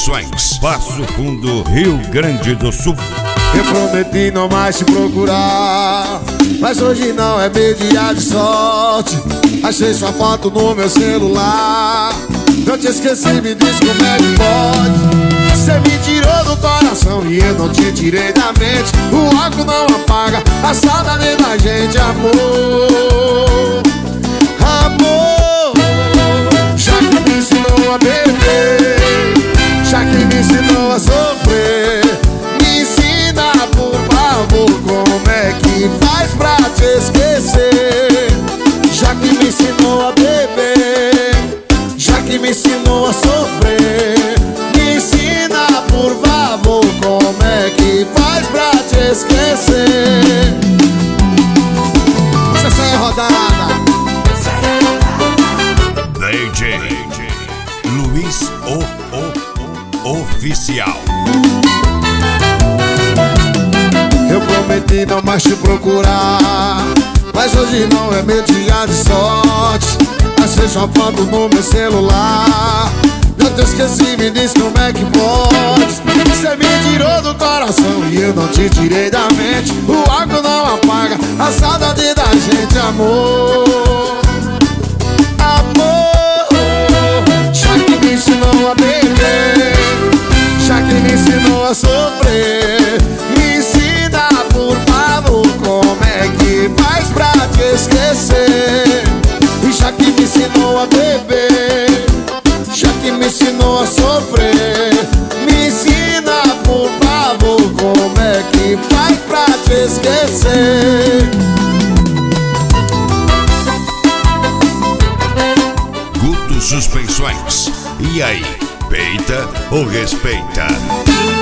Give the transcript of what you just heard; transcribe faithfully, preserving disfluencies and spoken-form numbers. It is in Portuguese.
Suspensões, Passo Fundo, Rio Grande do Sul. Eu prometi não mais te procurar, mas hoje não é meu dia de sorte. Achei sua foto no meu celular. Não te esqueci, me diz como é que pode. Você me tirou do coração e eu não te tirei da mente. O álcool não apaga a saudade da gente, amor. Amor, já que me ensinou a beber, já que me ensinou a sofrer, me ensina por favor como é que faz pra te esquecer. Já que me ensinou a beber, já que me ensinou a sofrer, me ensina por favor como é que faz pra te esquecer. Sessão é rodada. D J Luiz O, o Oficial. Eu prometi não mais te procurar, mas hoje não é meu dia de sorte. Achei sua foto no meu celular. Eu te esqueci, me diz como é que pode. Você me tirou do coração e eu não te tirei da mente. O álcool não apaga a saudade da gente, amor. Amor, já que me ensinou a beber, já que me ensinou a sofrer, me ensina por favor como é que faz pra te esquecer. E já que me ensinou a beber, já que me ensinou a sofrer, me ensina por favor como é que faz pra te esquecer. Guto Suspensões. E aí, peita ou respeita?